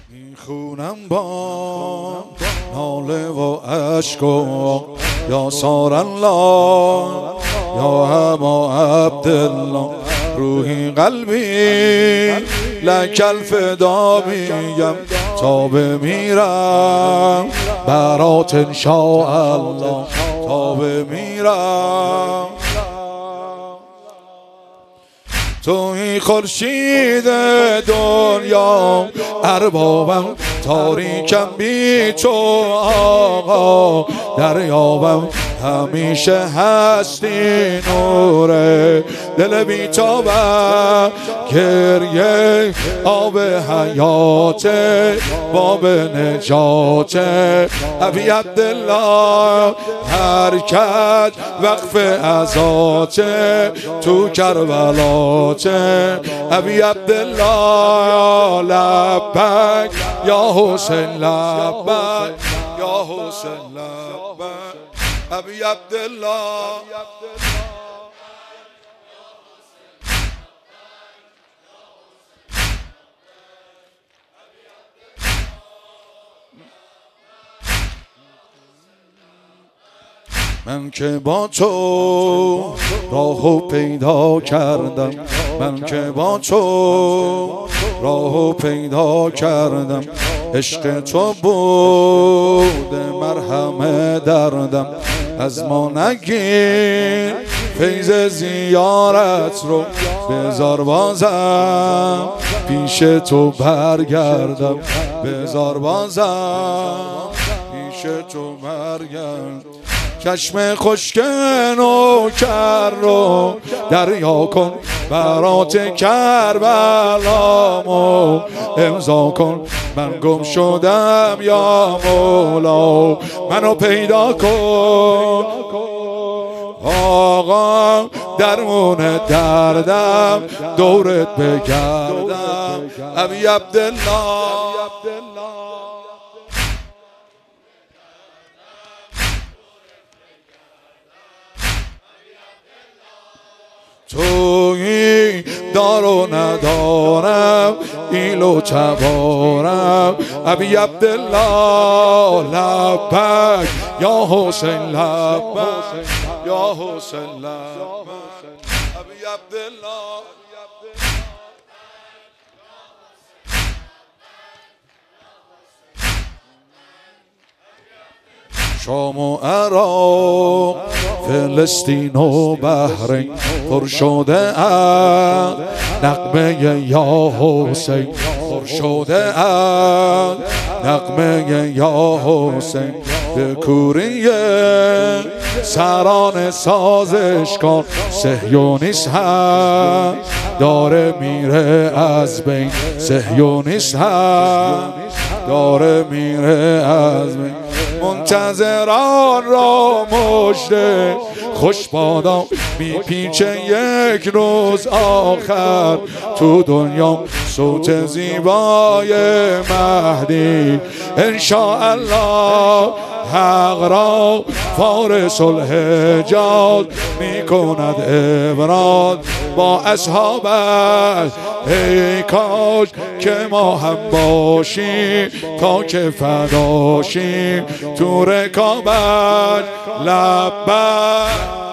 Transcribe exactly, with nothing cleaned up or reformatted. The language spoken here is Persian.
میخونم با ناله و عشق و یا سار الله یا هما عبدالله روحی قلبی لکل فدا میگم تا بمیرم برات انشاءالله تا بمیرم. توی خورشید دنیا اربابم تاریکم بی تو آقا دریابم همیشه هستی نوره دل بی تابم گریه آب حیات باب نجات ابی عبدالله حرکت وقف ازات تو کربلا ابی عبدالله لبک یا حسین لبک یا حسین لبک ابی عبدالله. من که با تو راهو پیدا کردم من که با تو راهو پیدا کردم عشق تو بود مرهم دردم از ما نگیر فیض زیارت رو بذار بازم پیش تو برگردم بذار بازم پیش تو برگردم. چشم خشکن و کر رو دریا کن برات کربلامو امضا کن من گم شدم یا مولا منو پیدا کن آقا درمون دردم دورت بگردم ابی عبدالله. توی دار و ندارم ایل و تبارم ابی عبدالله لبک یا حسین لبک یا حسین لبک ابی عبدالله. شام و عراق فلسطین و بحرین پر شده ام نغمه یا حسین پر شده ام نغمه یا حسین به کوریه سران سازش کن صهیونیست هم داره میره از بین صهیونیست هم داره میره از بین. منتظران را مژده خوش بادا میپیچه یک روز آخر تو دنیا صوت زیبای مهدی انشاءالله حق را فارس الحجاز میکند ابراز با اصحابش ای کاش که ما هم باشیم تا که فداشیم تو رکابش لبک